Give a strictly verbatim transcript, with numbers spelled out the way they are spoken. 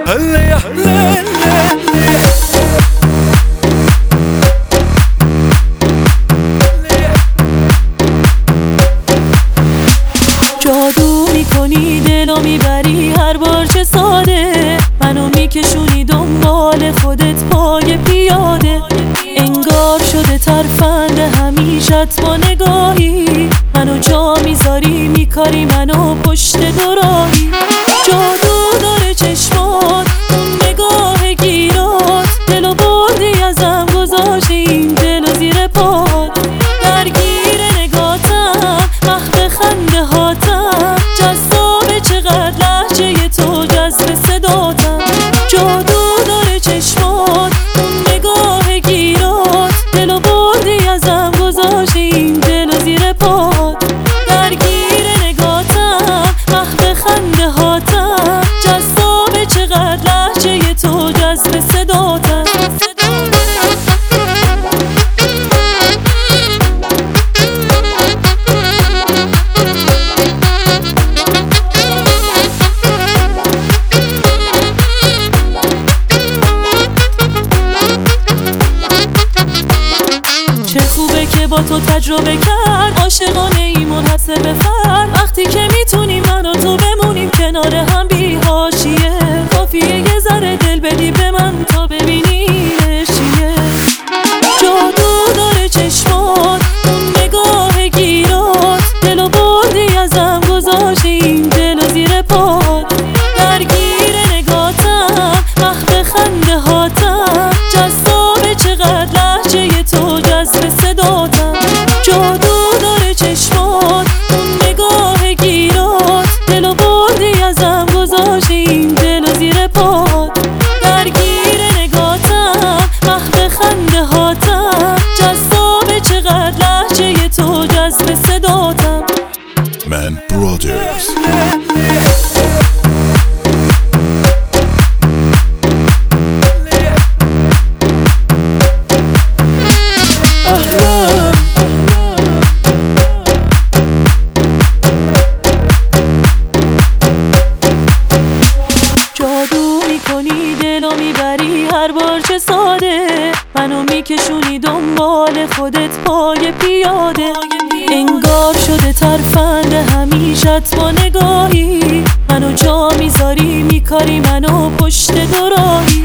جادو میکنی دلو میبری هر بار چه ساده، منو میکشونی دنبال خودت پای پیاده. انگار شده ترفند همیشت با نگاهی، منو جا میذاری میکاری منو پشت دوراهی. جادو داره چشمات اون نگاه گیرات، دلو بردی ازم گذاشتی این دلو زیر پات. درگیر نگاتم محو خنده هاتم، جذاب چقدر لحجه تو جذب صداتم. جادو داره چشمات اون نگاه گیرات، دلو بردی ازم گذاشتی این دلو زیر پات. درگیر نگاتم محو خنده هاتم، جذاب چقدر لحجه تو جذب صداتم. با تو تجربه کرد عاشقانه ای منحصر به فرد، وقتی که میتونیم من و تو بمونیم کنار هم بی حاشیه. کافیه یه ذره دل بدی به من تا ببینیمش چیه. جادو داره چشمات اون نگاه گیرات، دلو بردی ازم گذاشتی این دلو زیر پات. درگیر نگاتم محو خنده هاتم، جذاب چقدر لحجه تو جذب صداتم. جادو داره چشمات اون نگاه گیرات، دلو بردی ازم گذاشتی این دلو زیر پات. درگیر نگاتم محو خنده هاتم، جذاب چقدر لحجه تو جذب صداتم. من برادرز. میبری هر بار چه ساده، منو میکشونی دنبال خودت پای پیاده. انگار شده ترفند همیشت با نگاهی، منو جا میذاری میکاری منو پشت دوراهی.